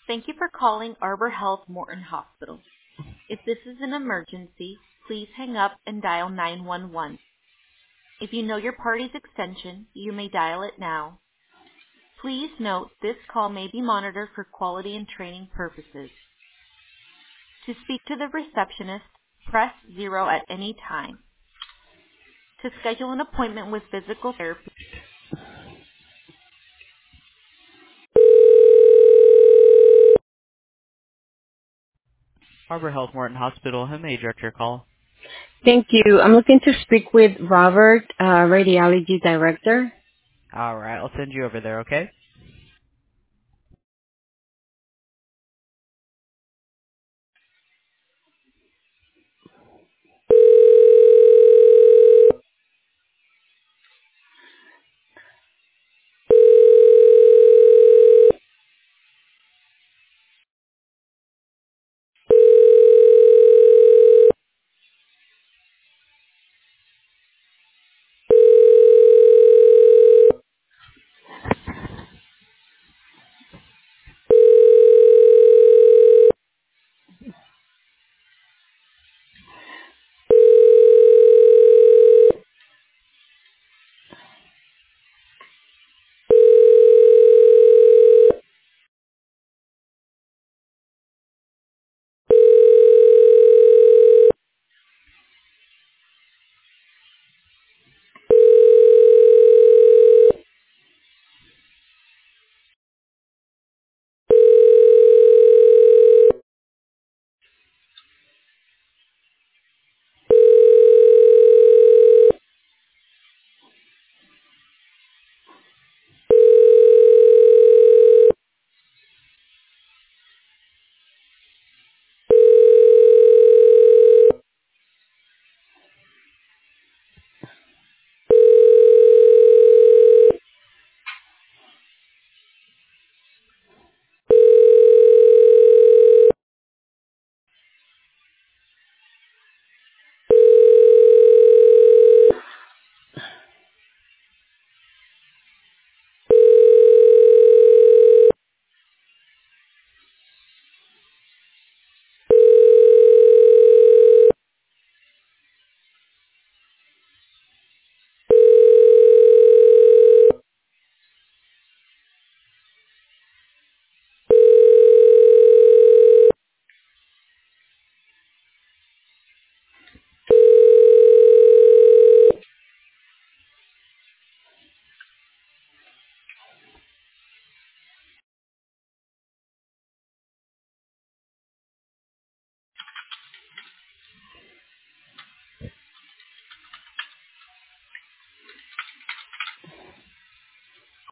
Thank you for calling Arbor Health Morton Hospital. If this is an emergency, please hang up and dial 911. If you know your party's extension, you may dial it now. Please note this call may be monitored for quality and training purposes. To speak to the receptionist, press 0 at any time. To schedule an appointment with physical therapy. Arbor Health Morton Hospital, how may I direct your call? Thank you. I'm looking to speak with Robert, Radiology Director. All right, I'll send you over there, okay?